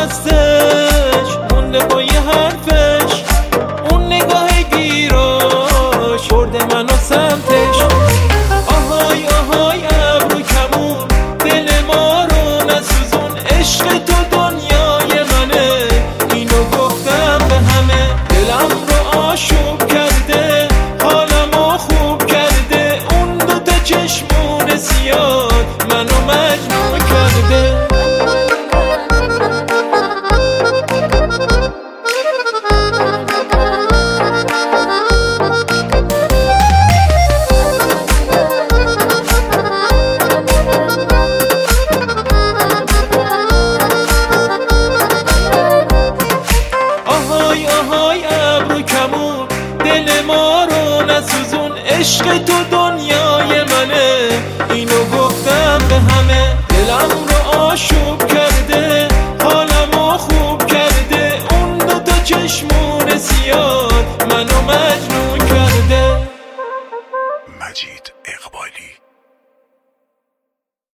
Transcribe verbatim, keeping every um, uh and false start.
دستش مونده با یه حرفش، اون نگاه گیراش برده منو سمتش. آهای آهای ابرو کمون دل ما رو نسوزون، عشق تو دنیای منه، اینو گفتم به همه. دلم رو آشوب کرده، حالمو خوب کرده، اون دوتا چشمون سیاد منو مجنون کرده. آهای آهای ابرو کمون دل ما رو نسوزون، عشق تو دنیای منه، اینو گفتم به همه. دلم رو آشوب